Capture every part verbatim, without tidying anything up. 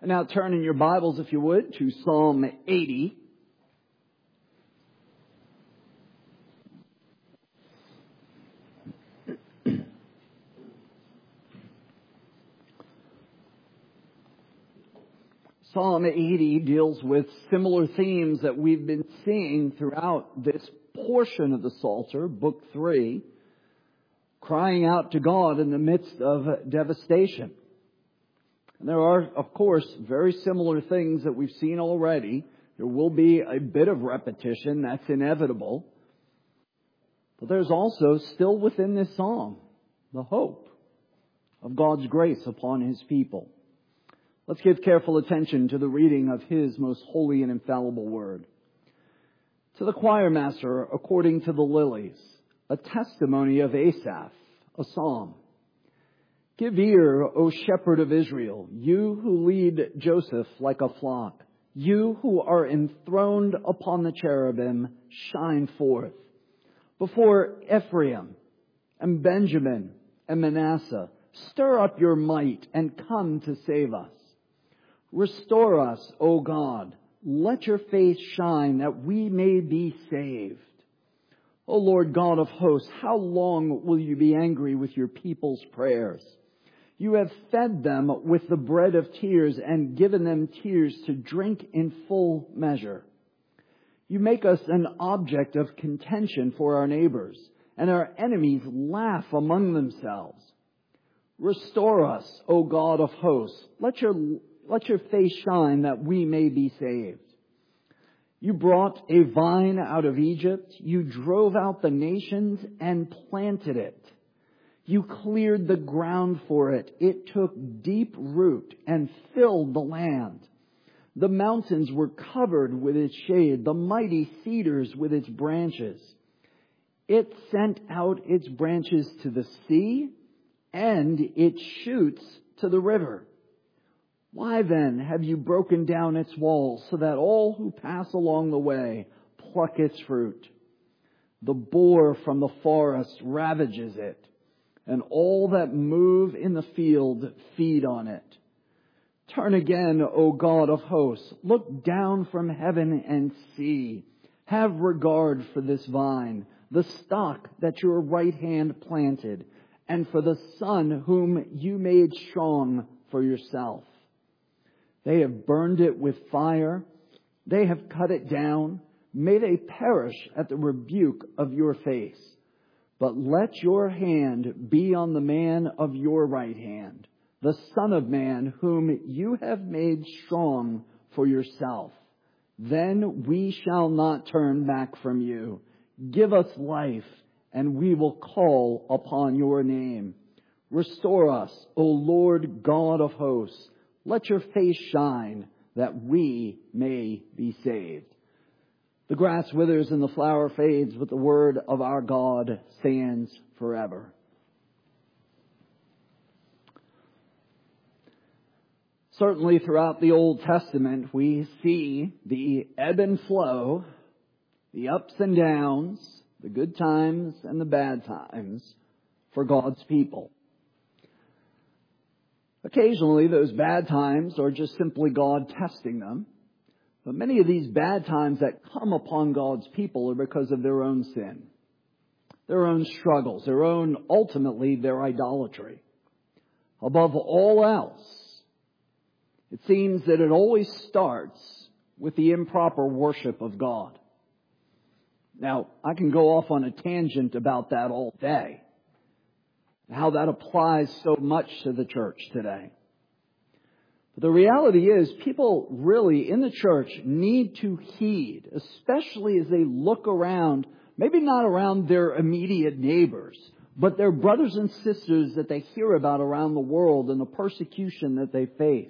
And now turn in your Bibles, if you would, to Psalm eighty. Psalm eighty deals with similar themes that we've been seeing throughout this portion of the Psalter, Book three, crying out to God in the midst of devastation. And there are, of course, very similar things that we've seen already. There will be a bit of repetition, that's inevitable. But there's also, still within this psalm, the hope of God's grace upon His people. Let's give careful attention to the reading of His most holy and infallible word. To the choir master, according to the lilies, a testimony of Asaph, a psalm. Give ear, O shepherd of Israel, you who lead Joseph like a flock. You who are enthroned upon the cherubim, shine forth. Before Ephraim and Benjamin and Manasseh, stir up your might and come to save us. Restore us, O God. Let your face shine that we may be saved. O Lord God of hosts, how long will you be angry with your people's prayers? You have fed them with the bread of tears and given them tears to drink in full measure. You make us an object of contention for our neighbors, and our enemies laugh among themselves. Restore us, O God of hosts. Let your, let your face shine that we may be saved. You brought a vine out of Egypt. You drove out the nations and planted it. You cleared the ground for it. It took deep root and filled the land. The mountains were covered with its shade, the mighty cedars with its branches. It sent out its branches to the sea and its shoots to the river. Why then have you broken down its walls so that all who pass along the way pluck its fruit? The boar from the forest ravages it, and all that move in the field feed on it. Turn again, O God of hosts. Look down from heaven and see. Have regard for this vine, the stock that your right hand planted, and for the son whom you made strong for yourself. They have burned it with fire. They have cut it down. May they perish at the rebuke of your face. But let your hand be on the man of your right hand, the Son of Man whom you have made strong for yourself. Then we shall not turn back from you. Give us life, and we will call upon your name. Restore us, O Lord God of hosts. Let your face shine that we may be saved. The grass withers and the flower fades, but the word of our God stands forever. Certainly throughout the Old Testament, we see the ebb and flow, the ups and downs, the good times and the bad times for God's people. Occasionally, those bad times are just simply God testing them. But many of these bad times that come upon God's people are because of their own sin, their own struggles, their own, ultimately, their idolatry. Above all else, it seems that it always starts with the improper worship of God. Now, I can go off on a tangent about that all day, how that applies so much to the church today. But the reality is, people really in the church need to heed, especially as they look around, maybe not around their immediate neighbors, but their brothers and sisters that they hear about around the world and the persecution that they face.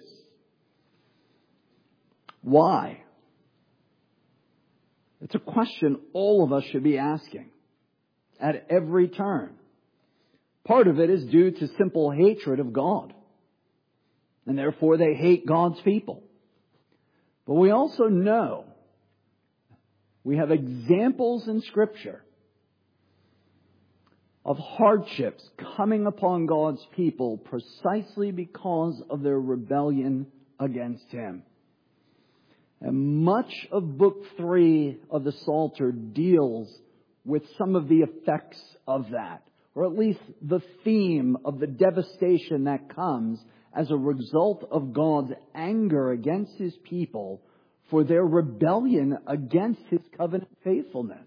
Why? It's a question all of us should be asking at every turn. Part of it is due to simple hatred of God. And therefore they hate God's people. But we also know we have examples in Scripture of hardships coming upon God's people precisely because of their rebellion against him. And much of Book three of the Psalter deals with some of the effects of that, or at least the theme of the devastation that comes as a result of God's anger against his people for their rebellion against his covenant faithfulness.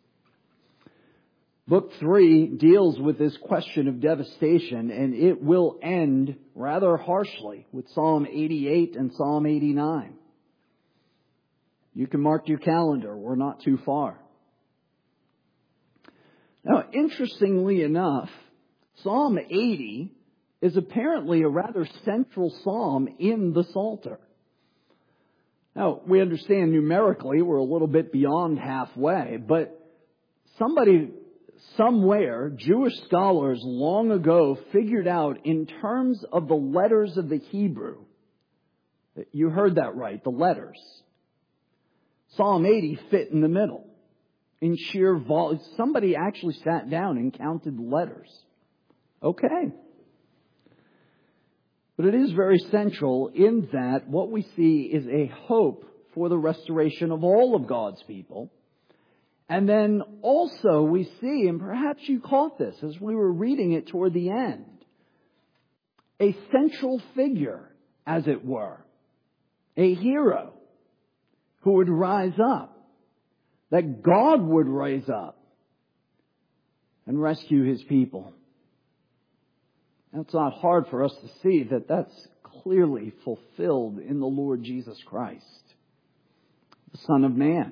Book three deals with this question of devastation, and it will end rather harshly with Psalm eighty-eight and Psalm eighty-nine. You can mark your calendar. We're not too far. Now, interestingly enough, Psalm eighty is apparently a rather central psalm in the Psalter. Now, we understand numerically we're a little bit beyond halfway, but somebody somewhere, Jewish scholars long ago figured out in terms of the letters of the Hebrew. You heard that right, the letters. Psalm eighty fit in the middle. In sheer volume. Somebody actually sat down and counted the letters. Okay. But it is very central in that what we see is a hope for the restoration of all of God's people. And then also we see, and perhaps you caught this as we were reading it toward the end, a central figure, as it were, a hero who would rise up, that God would raise up and rescue his people. Now, it's not hard for us to see that that's clearly fulfilled in the Lord Jesus Christ, the Son of Man.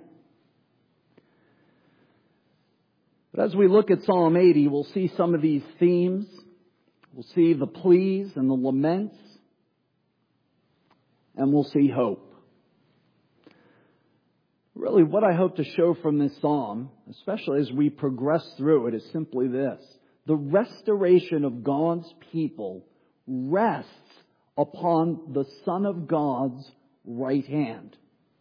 But as we look at Psalm eighty, we'll see some of these themes. We'll see the pleas and the laments. And we'll see hope. Really, what I hope to show from this psalm, especially as we progress through it, is simply this. The restoration of God's people rests upon the Son of God's right hand.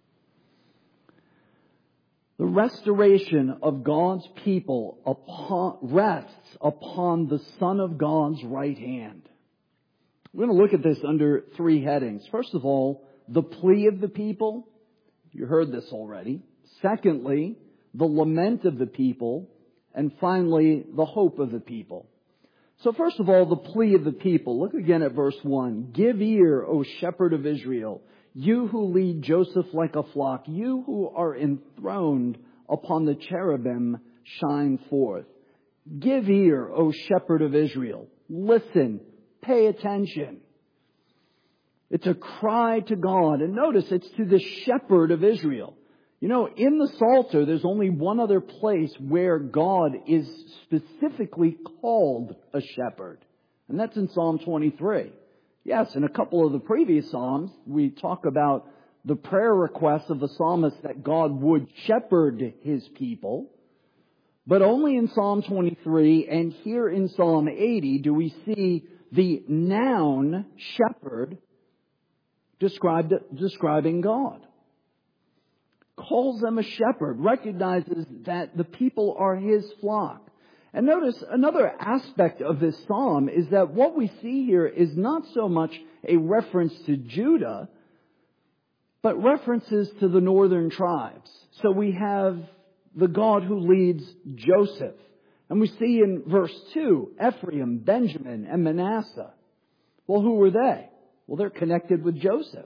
The restoration of God's people upon, rests upon the Son of God's right hand. We're going to look at this under three headings. First of all, the plea of the people. You heard this already. Secondly, the lament of the people. And finally, the hope of the people. So first of all, the plea of the people. Look again at verse one. Give ear, O shepherd of Israel, you who lead Joseph like a flock, you who are enthroned upon the cherubim, shine forth. Give ear, O shepherd of Israel. Listen, pay attention. It's a cry to God. And notice it's to the shepherd of Israel. You know, in the Psalter, there's only one other place where God is specifically called a shepherd. And that's in Psalm twenty-three. Yes, in a couple of the previous Psalms, we talk about the prayer request of the psalmist that God would shepherd his people. But only in Psalm twenty-three and here in Psalm eighty do we see the noun shepherd described, describing God. Calls them a shepherd, recognizes that the people are his flock. And notice another aspect of this psalm is that what we see here is not so much a reference to Judah, but references to the northern tribes. So we have the God who leads Joseph. And we see in verse two, Ephraim, Benjamin, and Manasseh. Well, who were they? Well, they're connected with Joseph.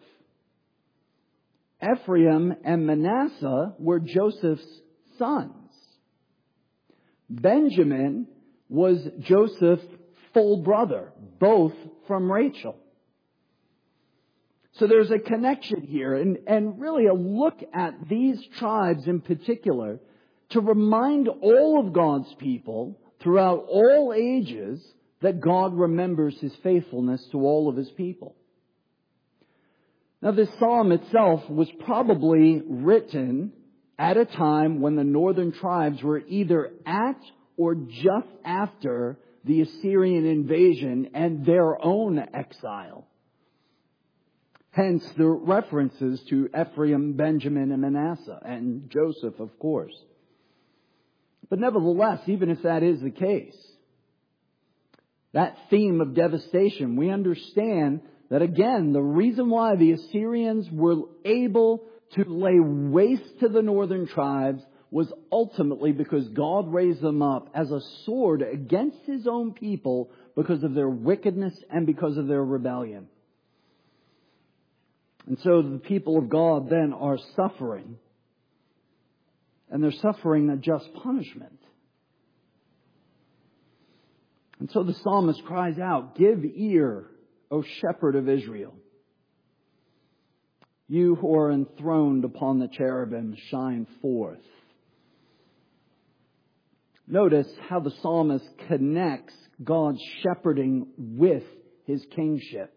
Ephraim and Manasseh were Joseph's sons. Benjamin was Joseph's full brother, both from Rachel. So there's a connection here, and, and really a look at these tribes in particular to remind all of God's people throughout all ages that God remembers his faithfulness to all of his people. Now, this psalm itself was probably written at a time when the northern tribes were either at or just after the Assyrian invasion and their own exile. Hence the references to Ephraim, Benjamin, and Manasseh, and Joseph, of course. But nevertheless, even if that is the case, that theme of devastation, we understand that again, the reason why the Assyrians were able to lay waste to the northern tribes was ultimately because God raised them up as a sword against His own people because of their wickedness and because of their rebellion. And so the people of God then are suffering. And they're suffering a just punishment. And so the psalmist cries out, "Give ear, O shepherd of Israel. You who are enthroned upon the cherubim, shine forth." Notice how the psalmist connects God's shepherding with His kingship.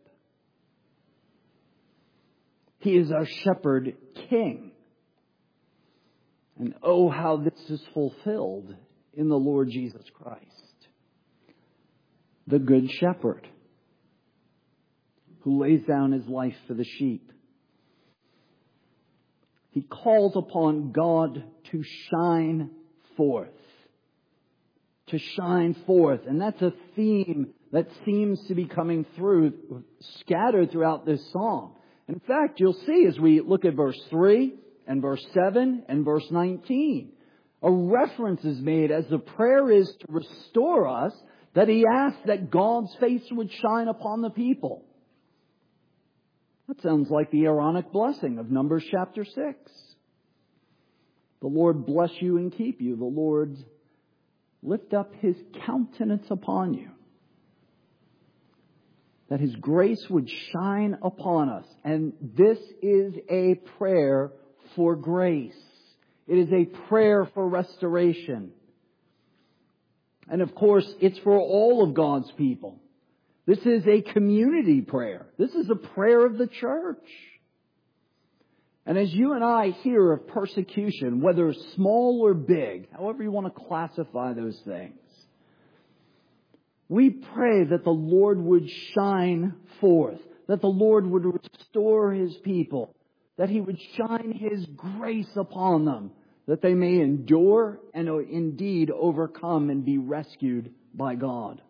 He is our shepherd king. And oh, how this is fulfilled in the Lord Jesus Christ, the good shepherd who lays down His life for the sheep. He calls upon God to shine forth. To shine forth. And that's a theme that seems to be coming through, scattered throughout this psalm. In fact, you'll see as we look at verse three and verse seven and verse nineteen, a reference is made as the prayer is to restore us, that he asks that God's face would shine upon the people. That sounds like the Aaronic blessing of Numbers chapter six. The Lord bless you and keep you. The Lord lift up His countenance upon you. That His grace would shine upon us. And this is a prayer for grace. It is a prayer for restoration. And of course, it's for all of God's people. This is a community prayer. This is a prayer of the church. And as you and I hear of persecution, whether small or big, however you want to classify those things, we pray that the Lord would shine forth, that the Lord would restore His people, that He would shine His grace upon them, that they may endure and indeed overcome and be rescued by God.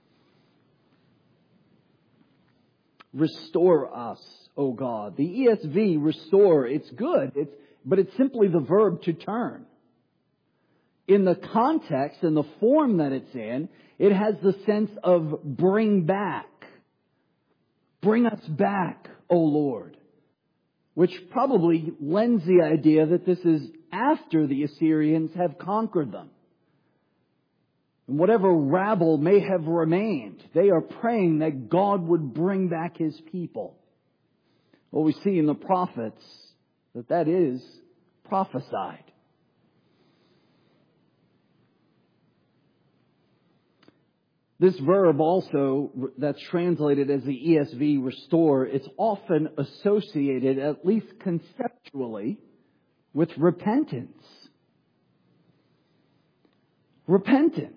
Restore us, O God. The E S V, restore, it's good, it's, but it's simply the verb to turn. In the context and the form that it's in, it has the sense of bring back. Bring us back, O Lord. Which probably lends the idea that this is after the Assyrians have conquered them. And whatever rabble may have remained, they are praying that God would bring back His people. Well, we see in the prophets that that is prophesied. This verb also, that's translated as the E S V, restore, it's often associated, at least conceptually, with repentance. Repentance.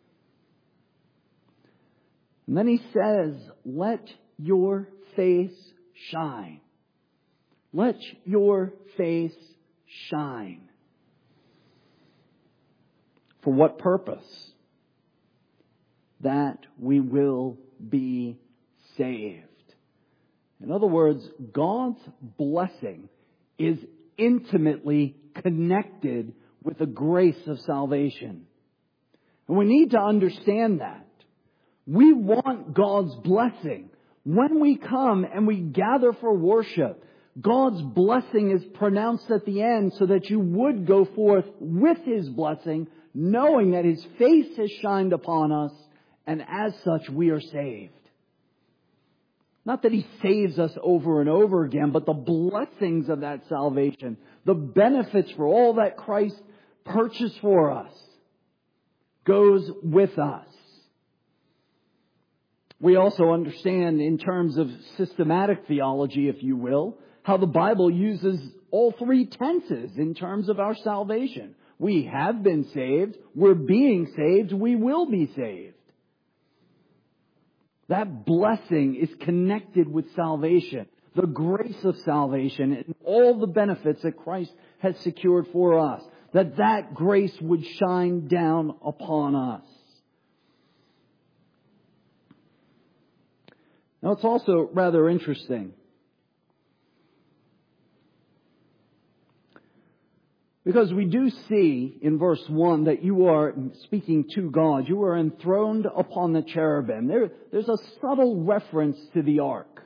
And then he says, let your face shine. Let your face shine. For what purpose? That we will be saved. In other words, God's blessing is intimately connected with the grace of salvation. And we need to understand that. We want God's blessing. When we come and we gather for worship, God's blessing is pronounced at the end so that you would go forth with His blessing, knowing that His face has shined upon us, and as such we are saved. Not that He saves us over and over again, but the blessings of that salvation, the benefits for all that Christ purchased for us, goes with us. We also understand in terms of systematic theology, if you will, how the Bible uses all three tenses in terms of our salvation. We have been saved, we're being saved, we will be saved. That blessing is connected with salvation, the grace of salvation, and all the benefits that Christ has secured for us. That that grace would shine down upon us. Now, it's also rather interesting, because we do see in verse one that you are speaking to God. You are enthroned upon the cherubim. There, there's a subtle reference to the ark.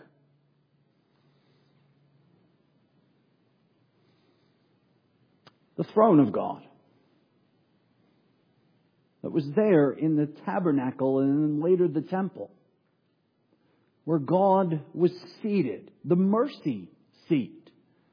The throne of God that was there in the tabernacle and then later the temple, where God was seated, the mercy seat.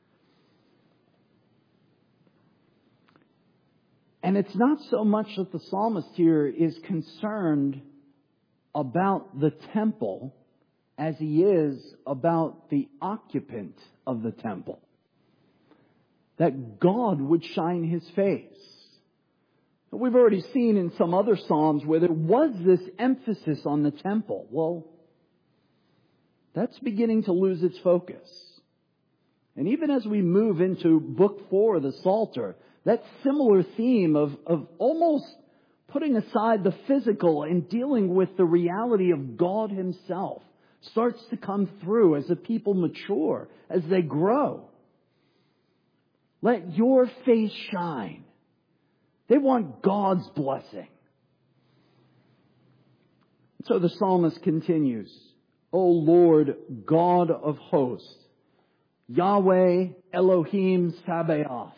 And it's not so much that the psalmist here is concerned about the temple as he is about the occupant of the temple. That God would shine His face. We've already seen in some other psalms where there was this emphasis on the temple. Well, that's beginning to lose its focus. And even as we move into book four of the Psalter, that similar theme of, of almost putting aside the physical and dealing with the reality of God Himself starts to come through as the people mature, as they grow. Let your face shine. They want God's blessing. So the psalmist continues, O Lord, God of hosts, Yahweh Elohim Sabaoth.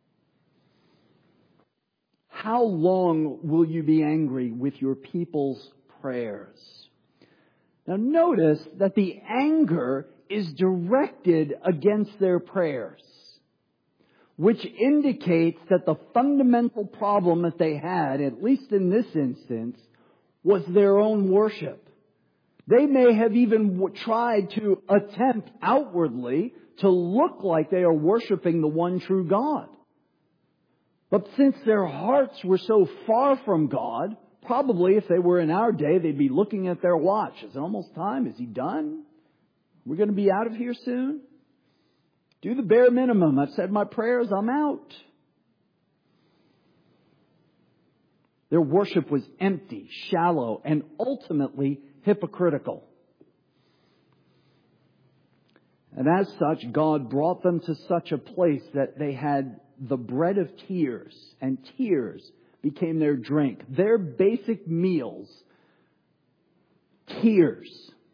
How long will you be angry with your people's prayers? Now notice that the anger is directed against their prayers, which indicates that the fundamental problem that they had, at least in this instance, was their own worship. They may have even tried to attempt outwardly to look like they are worshiping the one true God. But since their hearts were so far from God, probably if they were in our day, they'd be looking at their watch. Is it almost time? Is He done? We're going to be out of here soon? Do the bare minimum. I've said my prayers. I'm out. Their worship was empty, shallow, and ultimately hypocritical. And as such, God brought them to such a place that they had the bread of tears, and tears became their drink. Their basic meals, tears.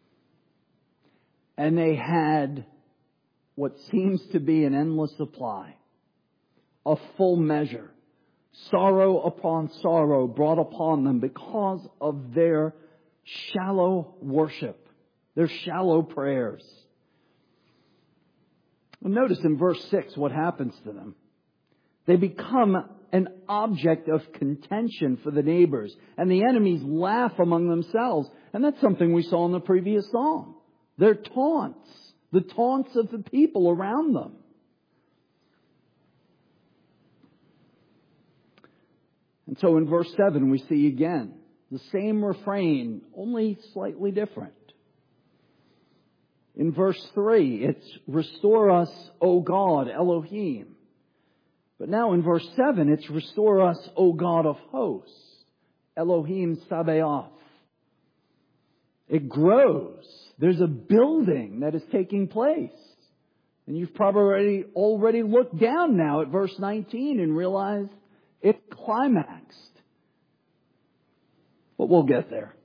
And they had what seems to be an endless supply, a full measure, sorrow upon sorrow brought upon them because of their shallow worship, their shallow prayers. Well, notice in verse six what happens to them. They become an object of contention for the neighbors, and the enemies laugh among themselves. And that's something we saw in the previous psalm. Their taunts. The taunts of the people around them. And so in verse seven we see again the same refrain, only slightly different. In verse three, it's restore us, O God, Elohim. But now in verse seven, it's restore us, O God of hosts, Elohim Sabaoth. It grows. There's a building that is taking place. And you've probably already, already looked down now at verse nineteen and realized it's climaxed. But we'll get there.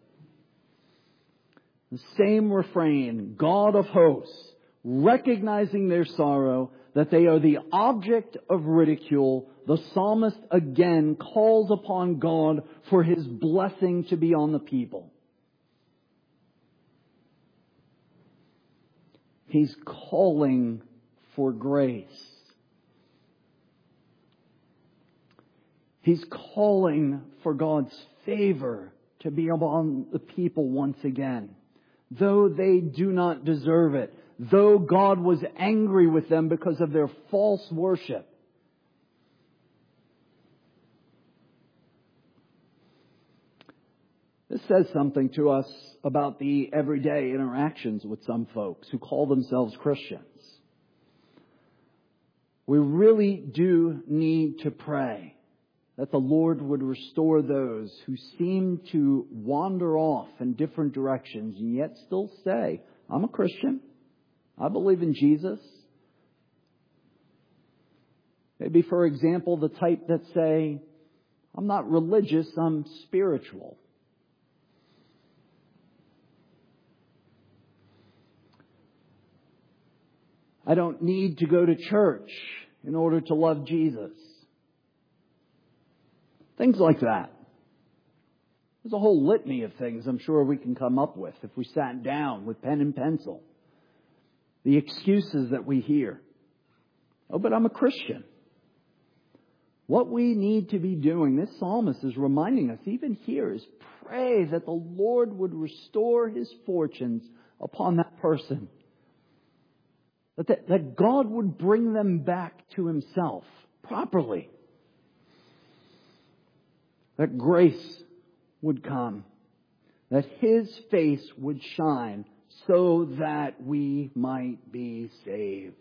The same refrain, God of hosts, recognizing their sorrow, that they are the object of ridicule, the psalmist again calls upon God for His blessing to be on the people. He's calling for grace. He's calling for God's favor to be upon the people once again, though they do not deserve it, though God was angry with them because of their false worship. This says something to us about the everyday interactions with some folks who call themselves Christians. We really do need to pray that the Lord would restore those who seem to wander off in different directions and yet still say, I'm a Christian. I believe in Jesus. Maybe, for example, the type that say, I'm not religious, I'm spiritual. I don't need to go to church in order to love Jesus. Things like that. There's a whole litany of things I'm sure we can come up with if we sat down with pen and pencil. The excuses that we hear. Oh, but I'm a Christian. What we need to be doing, this psalmist is reminding us, even here, is pray that the Lord would restore His fortunes upon that person. That, that, that God would bring them back to Himself properly. That grace would come. That His face would shine so that we might be saved.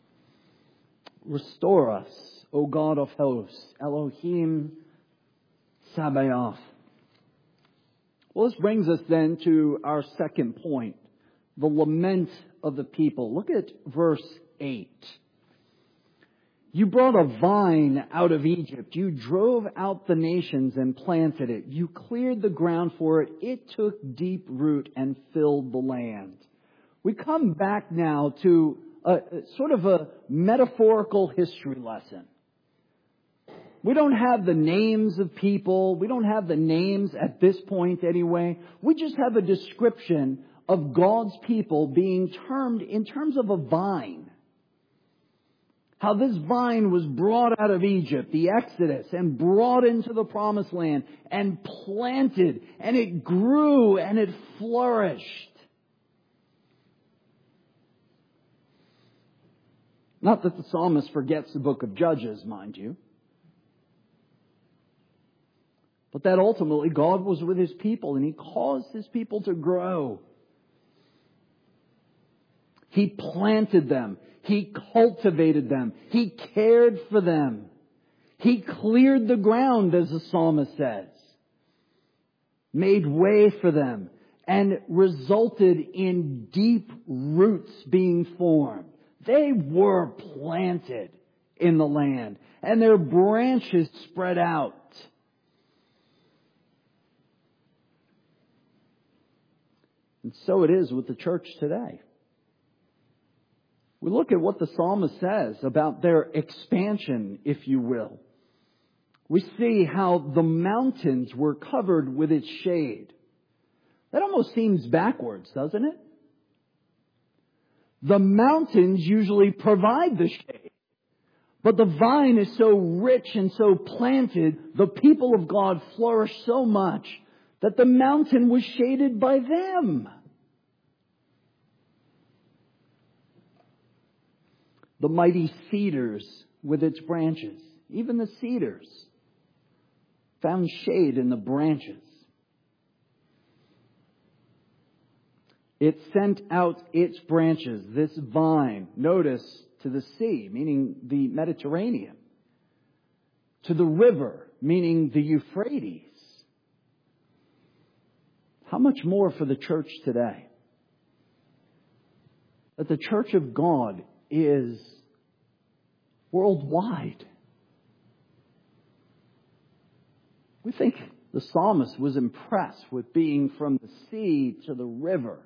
Restore us, O God of hosts, Elohim Sabaoth. Well, this brings us then to our second point, the lament of the people. Look at verse eight. You brought a vine out of Egypt. You drove out the nations and planted it. You cleared the ground for it. It took deep root and filled the land. We come back now to a, sort of a metaphorical history lesson. We don't have the names of people. We don't have the names at this point anyway. We just have a description of God's people being termed in terms of a vine. How this vine was brought out of Egypt, the Exodus, and brought into the Promised Land and planted, and it grew and it flourished. Not that the psalmist forgets the book of Judges, mind you. But that ultimately God was with His people and He caused His people to grow. He planted them. He cultivated them. He cared for them. He cleared the ground, as the psalmist says. Made way for them and resulted in deep roots being formed. They were planted in the land and their branches spread out. And so it is with the church today. We look at what the psalmist says about their expansion, if you will. We see how the mountains were covered with its shade. That almost seems backwards, doesn't it? The mountains usually provide the shade. But the vine is so rich and so planted, the people of God flourish so much that the mountain was shaded by them. The mighty cedars with its branches, even the cedars, found shade in the branches. It sent out its branches, this vine, notice, to the sea, meaning the Mediterranean, to the river, meaning the Euphrates. How much more for the church today? That the church of God is worldwide. We think the psalmist was impressed with being from the sea to the river.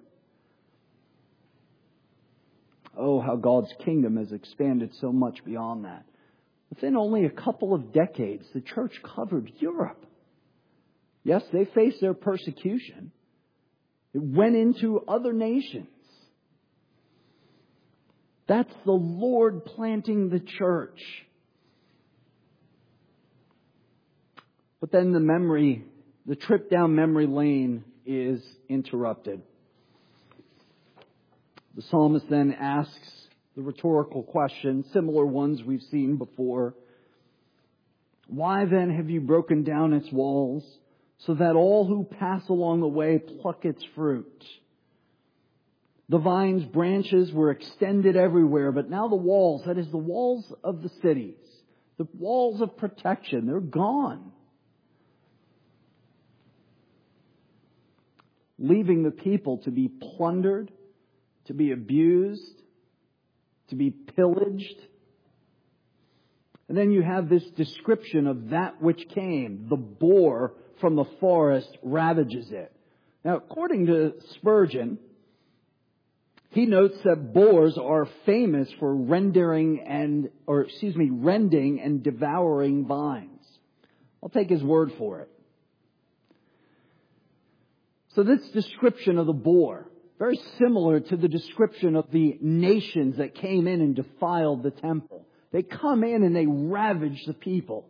Oh, how God's kingdom has expanded so much beyond that. Within only a couple of decades, the church covered Europe. Yes, they faced their persecution. It went into other nations. That's the Lord planting the church. But then the memory, the trip down memory lane is interrupted. The psalmist then asks the rhetorical question, similar ones we've seen before. Why then have you broken down its walls so that all who pass along the way pluck its fruit? The vine's branches were extended everywhere, but now the walls, that is the walls of the cities, the walls of protection, they're gone. Leaving the people to be plundered, to be abused, to be pillaged. And then you have this description of that which came. The boar from the forest ravages it. Now, according to Spurgeon, he notes that boars are famous for rendering and, or excuse me, rending and devouring vines. I'll take his word for it. So this description of the boar, very similar to the description of the nations that came in and defiled the temple. They come in and they ravage the people.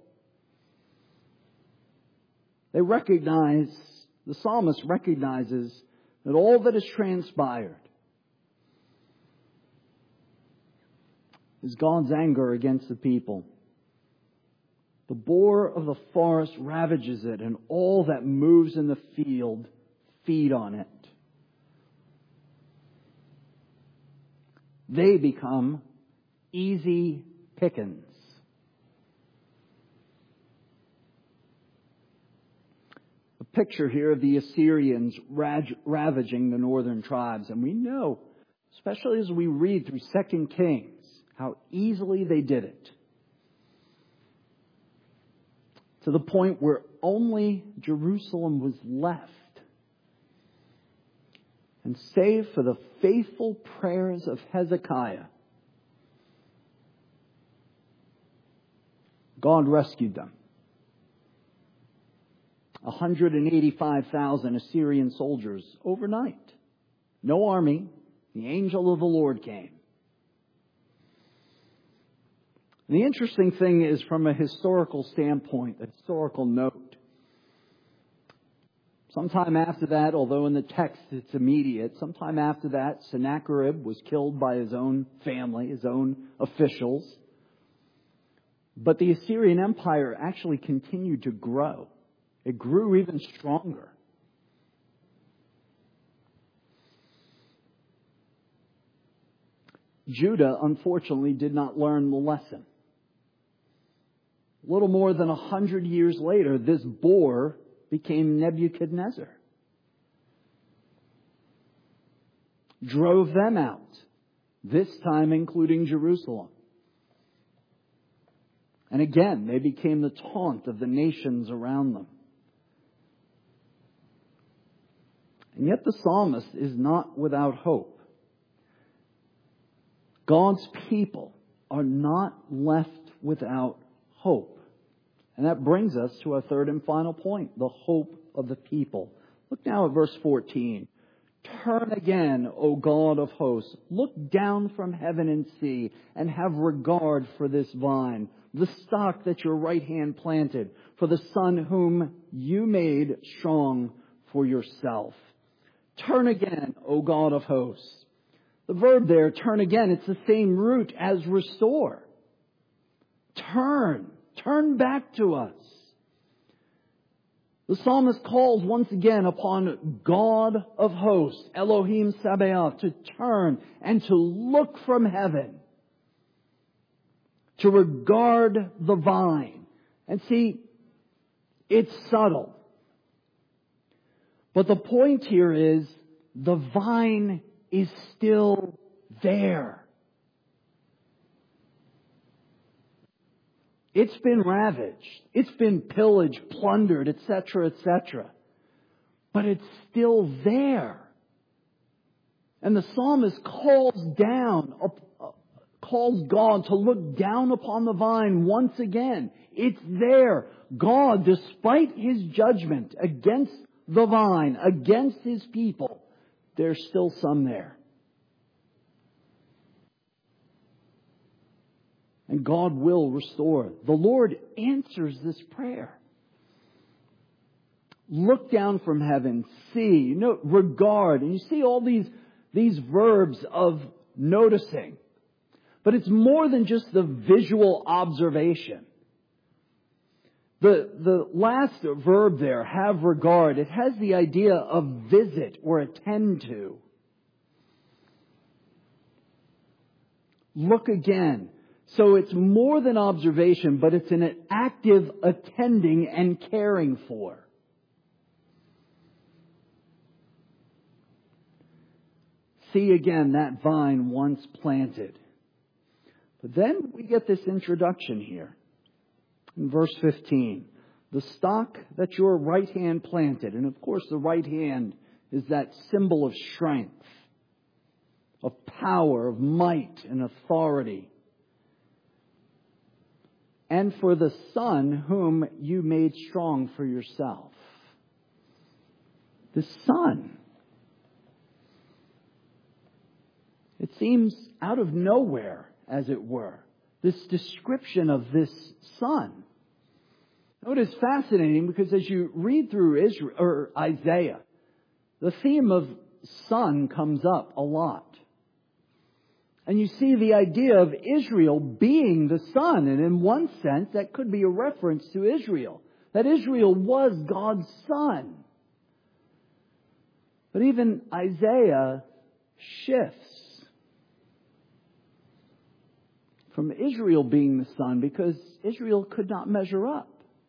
They recognize, the psalmist recognizes that all that has transpired is God's anger against the people. The boar of the forest ravages it, and all that moves in the field feed on it. They become easy pickings. A picture here of the Assyrians rag- ravaging the northern tribes. And we know, especially as we read through Second Kings, how easily they did it. To the point where only Jerusalem was left. And save for the faithful prayers of Hezekiah, God rescued them. one hundred eighty-five thousand Assyrian soldiers overnight. No army. The angel of the Lord came. And the interesting thing is, from a historical standpoint, a historical note, sometime after that, although in the text it's immediate, sometime after that, Sennacherib was killed by his own family, his own officials. But the Assyrian Empire actually continued to grow. It grew even stronger. Judah, unfortunately, did not learn the lesson. A little more than a hundred years later, this boar became Nebuchadnezzar. Drove them out, this time including Jerusalem. And again, they became the taunt of the nations around them. And yet the psalmist is not without hope. God's people are not left without hope. And that brings us to our third and final point, the hope of the people. Look now at verse fourteen. Turn again, O God of hosts. Look down from heaven and see, and have regard for this vine, the stock that your right hand planted, for the son whom you made strong for yourself. Turn again, O God of hosts. The verb there, turn again, it's the same root as restore. Turn. Turn back to us. The psalmist calls once again upon God of hosts, Elohim Sabaoth, to turn and to look from heaven, to regard the vine. And see, it's subtle. But the point here is, the vine is still there. It's been ravaged. It's been pillaged, plundered, et cetera, et cetera. But it's still there. And the psalmist calls down, uh, calls God to look down upon the vine once again. It's there. God, despite His judgment against the vine, against His people, there's still some there. And God will restore. The Lord answers this prayer. Look down from heaven, see, you know, regard. And you see all these, these verbs of noticing. But it's more than just the visual observation. The, the last verb there, have regard, it has the idea of visit or attend to. Look again. So it's more than observation, but it's an active attending and caring for. see again that vine once planted. But then we get this introduction here in verse fifteen. The stock that your right hand planted. And of course the right hand is that symbol of strength, of power, of might and authority. And for the son whom you made strong for yourself. The son. It seems out of nowhere, as it were, this description of this son. Now, it is fascinating because as you read through Israel, or Isaiah, the theme of son comes up a lot. And you see the idea of Israel being the son. And in one sense, that could be a reference to Israel. That Israel was God's son. But even Isaiah shifts from Israel being the son because Israel could not measure up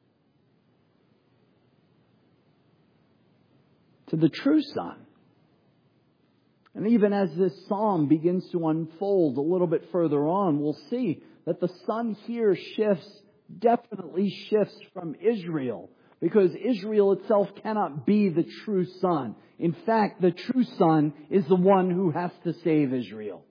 to the true son. And even as this psalm begins to unfold a little bit further on, we'll see that the son here shifts, definitely shifts from Israel, because Israel itself cannot be the true son. In fact, the true son is the one who has to save Israel.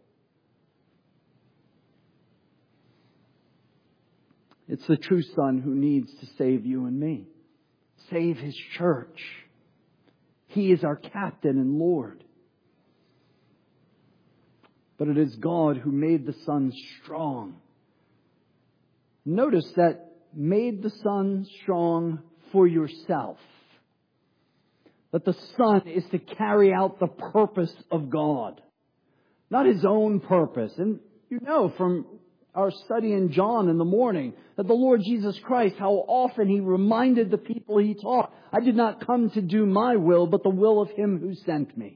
It's the true son who needs to save you and me. Save his church. He is our captain and Lord. But it is God who made the son strong. Notice that made the son strong for yourself. That the son is to carry out the purpose of God. Not his own purpose. And you know from our study in John in the morning that the Lord Jesus Christ, how often he reminded the people he taught, I did not come to do my will, but the will of him who sent me.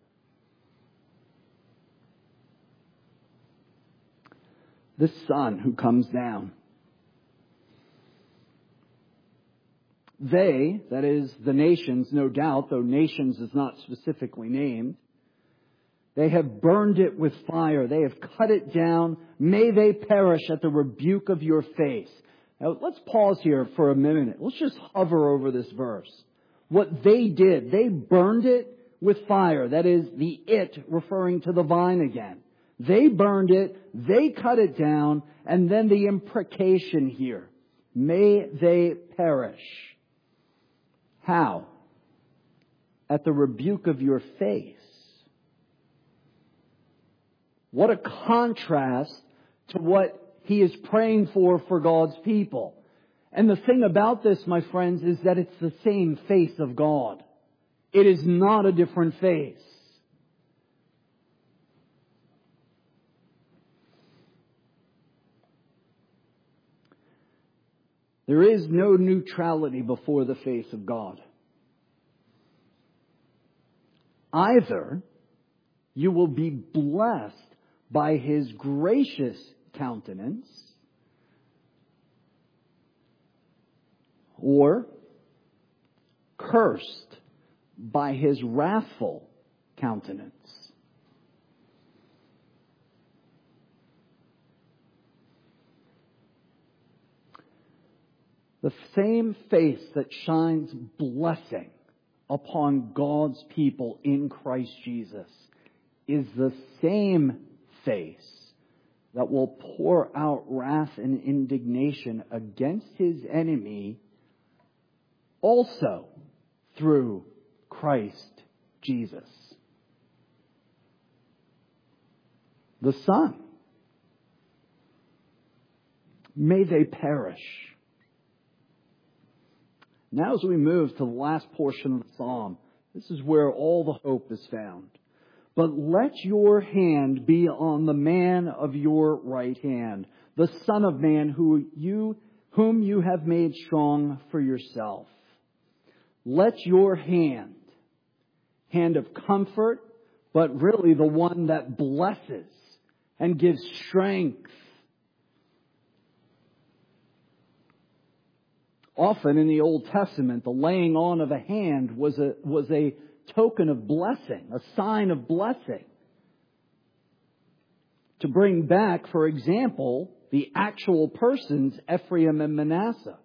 This son who comes down. They, that is the nations, no doubt, though nations is not specifically named, they have burned it with fire. They have cut it down. May they perish at the rebuke of your face. Now, let's pause here for a minute. Let's just hover over this verse. What they did, they burned it with fire. That is the it referring to the vine again. They burned it. They cut it down. And then the imprecation here. May they perish. How? At the rebuke of your face. What a contrast to what he is praying for for God's people. And the thing about this, my friends, is that it's the same face of God. It is not a different face. There is no neutrality before the face of God. Either you will be blessed by his gracious countenance, or cursed by his wrathful countenance. The same face that shines blessing upon God's people in Christ Jesus is the same face that will pour out wrath and indignation against his enemy also through Christ Jesus. The Son. May they perish. Now as we move to the last portion of the psalm, this is where all the hope is found. But let your hand be on the man of your right hand, the Son of Man who you, whom you have made strong for yourself. Let your hand, hand of comfort, but really the one that blesses and gives strength. Often in the Old Testament, the laying on of a hand was a, was a token of blessing, a sign of blessing. to bring back, for example, the actual persons, Ephraim and Manasseh.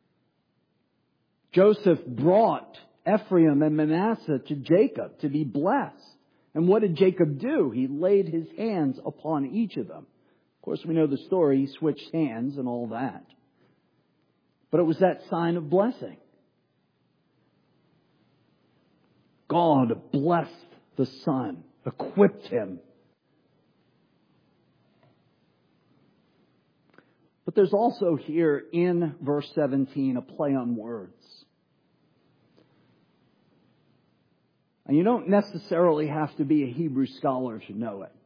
Joseph brought Ephraim and Manasseh to Jacob to be blessed. And what did Jacob do? He laid his hands upon each of them. Of course, we know the story. He switched hands and all that. But it was that sign of blessing. God blessed the son, equipped him. But there's also here in verse seventeen a play on words. And you don't necessarily have to be a Hebrew scholar to know it.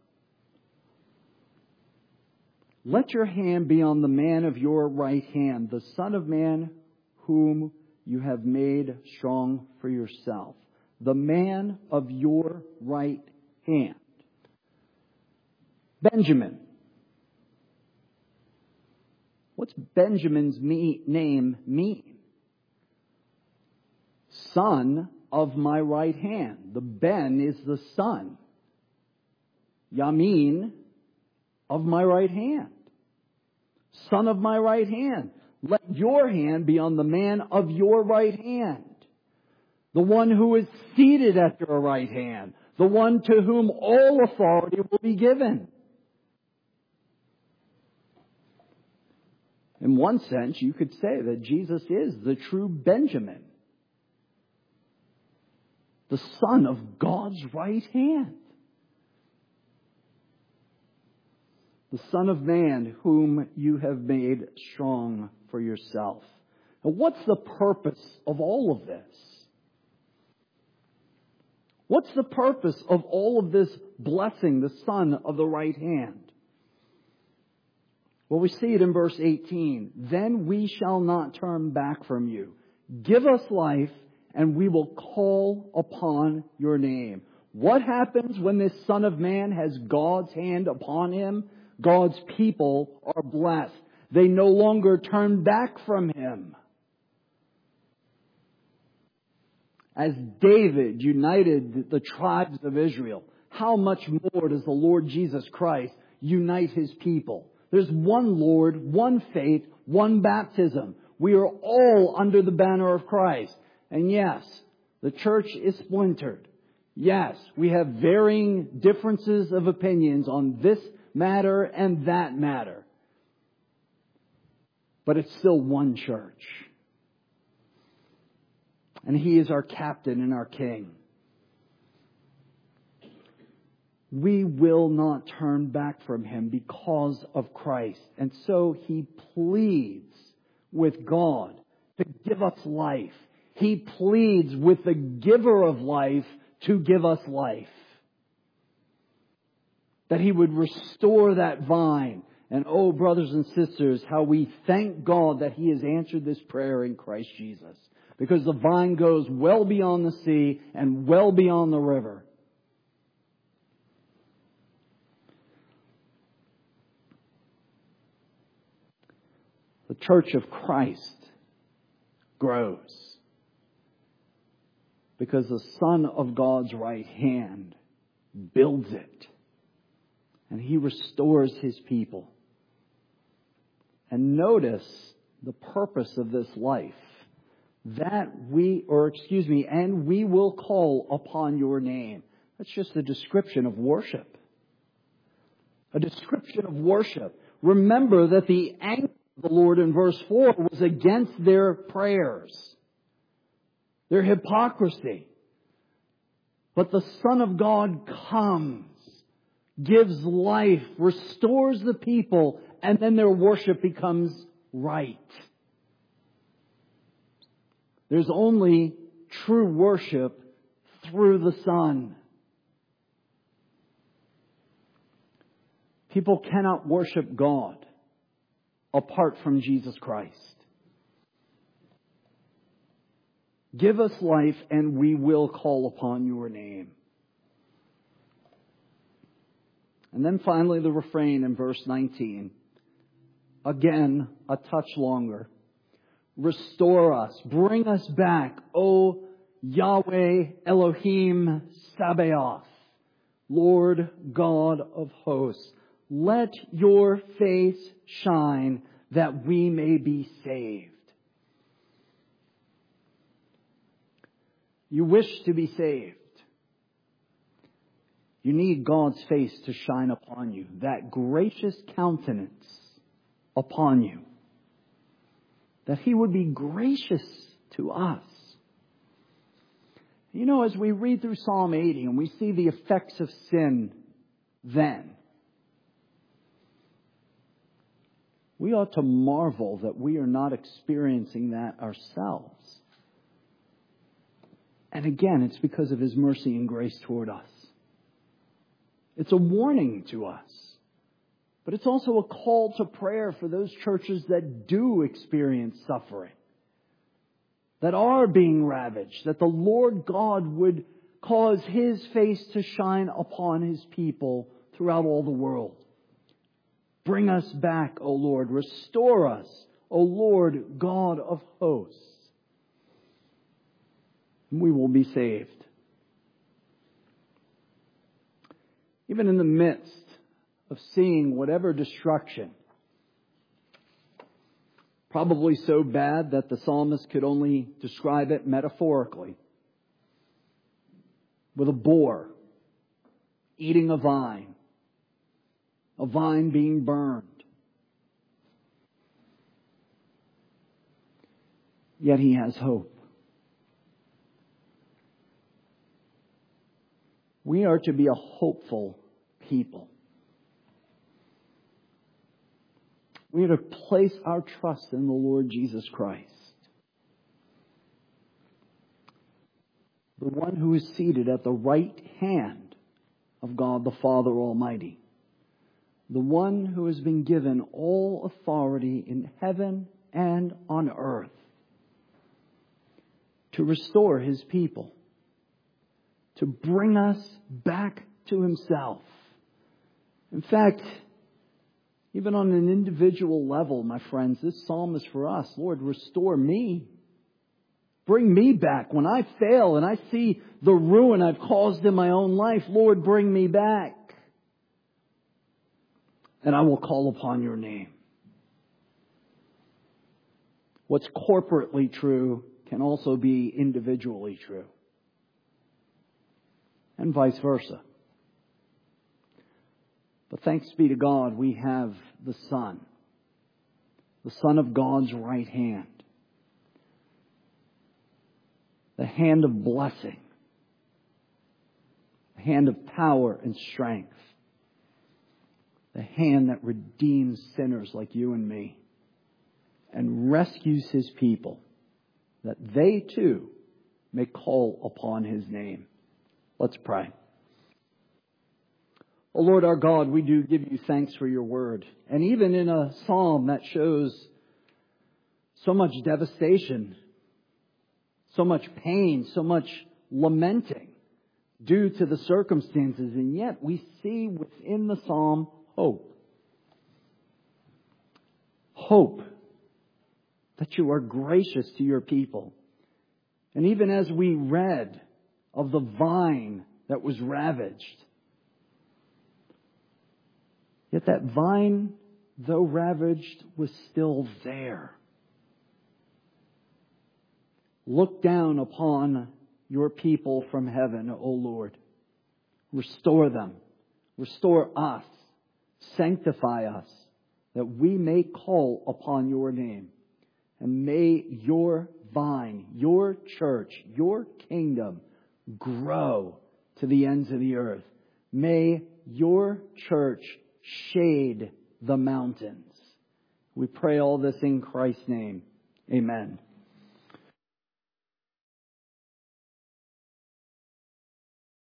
Let your hand be on the man of your right hand, the Son of Man whom you have made strong for yourself. The man of your right hand. Benjamin. What's Benjamin's me- name mean? Son of my right hand. The Ben is the son. Yamin, of my right hand. Son of my right hand. Let your hand be on the man of your right hand. The one who is seated at your right hand. The one to whom all authority will be given. In one sense, you could say that Jesus is the true Benjamin. The son of God's right hand. The Son of Man whom you have made strong for yourself. Now, what's the purpose of all of this? What's the purpose of all of this blessing, the Son of the right hand? Well, we see it in verse eighteen. Then we shall not turn back from you. Give us life, and we will call upon your name. What happens when this Son of Man has God's hand upon him? God's people are blessed. They no longer turn back from him. As David united the tribes of Israel, how much more does the Lord Jesus Christ unite his people? There's one Lord, one faith, one baptism. We are all under the banner of Christ. And yes, the church is splintered. Yes, we have varying differences of opinions on this matter and that matter. But it's still one church. And He is our captain and our king. We will not turn back from Him because of Christ. And so He pleads with God to give us life. He pleads with the giver of life to give us life. That He would restore that vine. And oh, brothers and sisters, how we thank God that He has answered this prayer in Christ Jesus. Because the vine goes well beyond the sea and well beyond the river. The church of Christ grows because the Son of God's right hand builds it. And He restores His people. And notice the purpose of this life. That we, or excuse me, and we will call upon your name. That's just a description of worship. A description of worship. Remember that the anger of the Lord in verse four was against their prayers. Their hypocrisy. But the Son of God comes, gives life, restores the people, and then their worship becomes right. There's only true worship through the Son. People cannot worship God apart from Jesus Christ. Give us life and we will call upon your name. And then finally the refrain in verse nineteen. Again, a touch longer. Restore us. Bring us back, O Yahweh Elohim Sabaoth, Lord God of hosts. let your face shine that we may be saved. You wish to be saved. You need God's face to shine upon you, that gracious countenance upon you, that He would be gracious to us. You know, as we read through Psalm eighty and we see the effects of sin then, we ought to marvel that we are not experiencing that ourselves. And again, it's because of His mercy and grace toward us. It's a warning to us. But it's also a call to prayer for those churches that do experience suffering, that are being ravaged, that the Lord God would cause His face to shine upon His people throughout all the world. Bring us back, O Lord. Restore us, O Lord God of hosts. And we will be saved. Even in the midst of seeing whatever destruction, probably so bad that the psalmist could only describe it metaphorically, with a boar eating a vine, a vine being burned. Yet he has hope. We are to be a hopeful people. We are to place our trust in the Lord Jesus Christ, the one who is seated at the right hand of God the Father Almighty, the one who has been given all authority in heaven and on earth to restore His people, to bring us back to Himself. In fact, even on an individual level, my friends, this psalm is for us. Lord, restore me. Bring me back. When I fail and I see the ruin I've caused in my own life, Lord, bring me back. And I will call upon your name. What's corporately true can also be individually true. And vice versa. But thanks be to God, we have the Son, the Son of God's right hand, the hand of blessing, the hand of power and strength, the hand that redeems sinners like you and me and rescues His people, that they too may call upon His name. Let's pray. Oh Lord our God, we do give you thanks for your word. And even in a psalm that shows so much devastation, so much pain, so much lamenting due to the circumstances, and yet we see within the psalm hope. Hope that you are gracious to your people. And even as we read of the vine that was ravaged, yet that vine, though ravaged, was still there. Look down upon your people from heaven, O Lord. Restore them. Restore us. Sanctify us, that we may call upon your name. And may your vine, your church, your kingdom grow to the ends of the earth. May your church shade the mountains. We pray all this in Christ's name. Amen.